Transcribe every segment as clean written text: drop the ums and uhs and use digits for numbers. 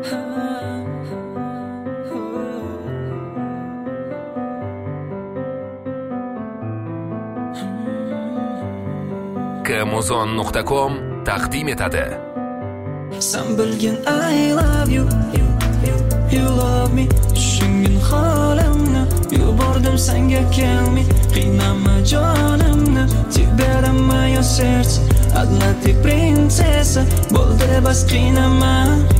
kmuzon.com taqdim etadi. Sen bilgin I love you, you love me. Tushungin holimni, yubordim senga kelmay. Qiynama jonimni, тебя moje serce. Одна ты принцесса, bo'ldi bas qiynama.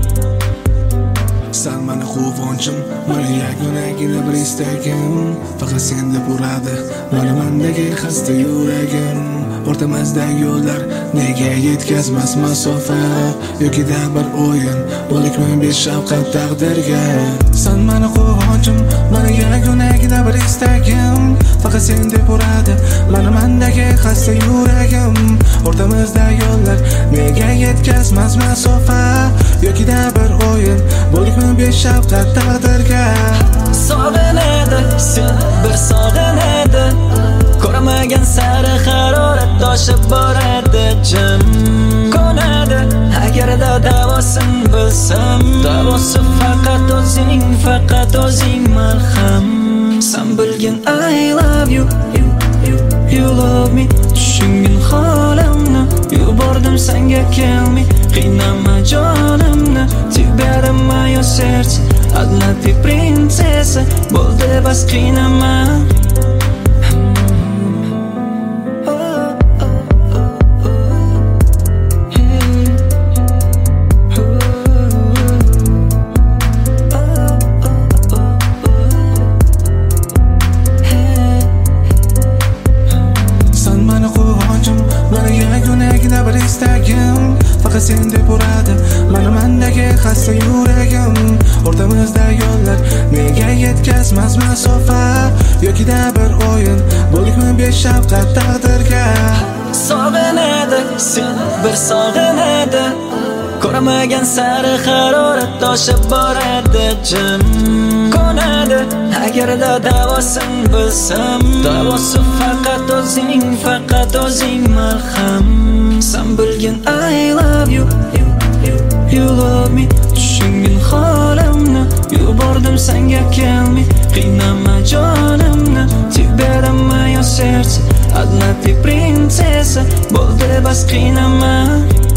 Sen meni quvonchim, meni yagonagina bir istagim. Faqat sen deb uradi meni mendagi xasta yuragim. O'rtamizdagi yo'llar nega yetkazmas masofa? Yoki da bir o'yin, bo'likmi beshafqat taqdirga? Sen meni quvonchim, meni yagonagina bir istagim. Faqat sen deb uradi meni mendagi xasta yuragim. O'rtamizdagi yo'llar nega yetkazmas masofa? Yoki da bir o'yin, bo'likmi beshafqat taqdirga? Sog'inadi, sen bir sog'inadi. Ko'rmagan sari harorat toshib boradi jim. Ko'nadi, agarda davosin bilsam. Davosi faqat o'zing malham. Sen bilgin I love you, you love me. Tushungin holimni, yubordim senga kelmay. Qiynama jonimni, тебя moje serce. Одна ты принцесса, bo'ldi bas qiynama. Faqat sen deb uradi meni mendagi xasta yuragim. O'rtamizda yo'llar nega yetkazmas masofa? Yoki da bir o'yin, bo'likmi beshafqat taqdirga? Sog'inadi, sen bir sog'inadi. Ko'rmagan sari harorat toshib boradi jim. Ko'nadi, agarda davosin bilsam. Davosi faqat o'zing malham. Sen bilgin I love you, you love me. Tushungin holimni, yubordim senga kelmay. Qiynama jonimni, тебя moje serce. Одна ты принцесса, bo'ldi bas qiynama.